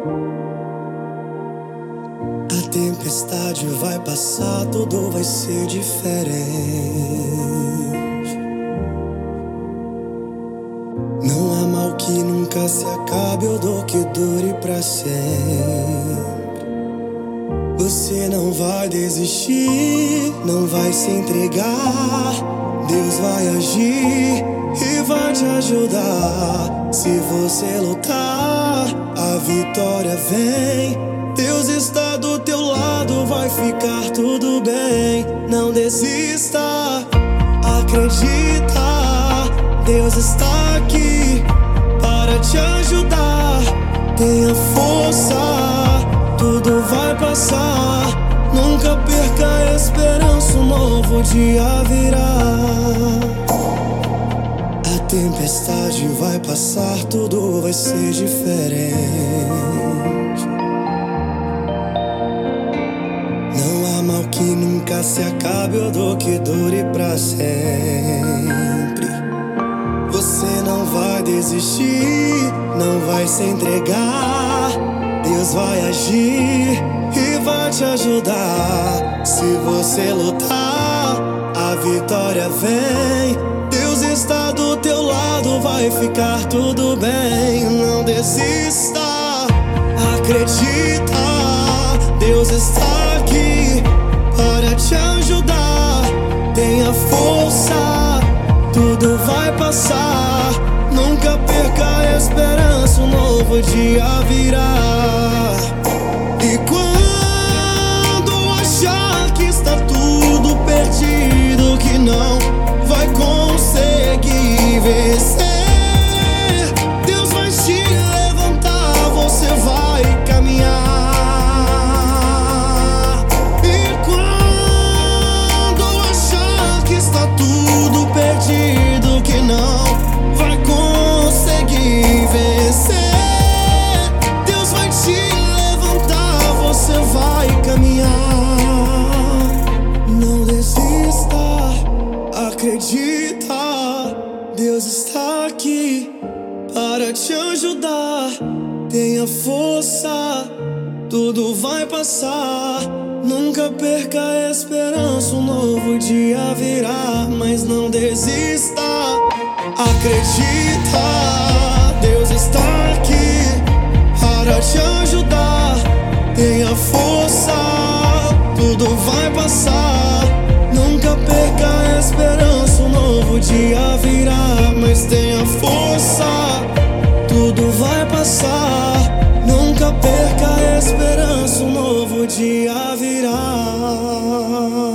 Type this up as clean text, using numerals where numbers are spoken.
A tempestade vai passar, tudo vai ser diferente. Não há mal que nunca se acabe, ou dor que dure pra sempre. Você não vai desistir, não vai se entregar. Deus vai agir e vai te ajudar. Se você lutar, a vitória vem. Deus está do teu lado, vai ficar tudo bem. Não desista, acredita. Deus está aqui para te ajudar. Tenha força, tudo vai passar. Nunca perca a esperança, um novo dia virá. A tempestade vai passar, tudo vai ser diferente. Não há mal que nunca se acabe, ou dor que dure pra sempre. Você não vai desistir, não vai se entregar. Deus vai agir e vai te ajudar. Se você lutar, a vitória vem. Deus está do teu lado, vai ficar tudo bem. Não desista, acredita. Deus está aqui para te ajudar. Tenha força, tudo vai passar. Nunca perca a esperança, um novo dia virá. E quando achar que está tudo perdido, que não vai conseguir vencer, Deus vai te levantar, você vai caminhar. E quando achar que está tudo perdido, que não vai conseguir vencer, Deus vai te levantar, você vai caminhar. Não desista, acredita. Deus está aqui para te ajudar. Tenha força, tudo vai passar. Nunca perca a esperança, um novo dia virá. Mas não desista, acredita. Deus está aqui para te ajudar. Tenha força, tudo vai passar. Nunca perca a esperança, um novo dia virá. Mas tenha força, tudo vai passar. Nunca perca a esperança, um novo dia virá.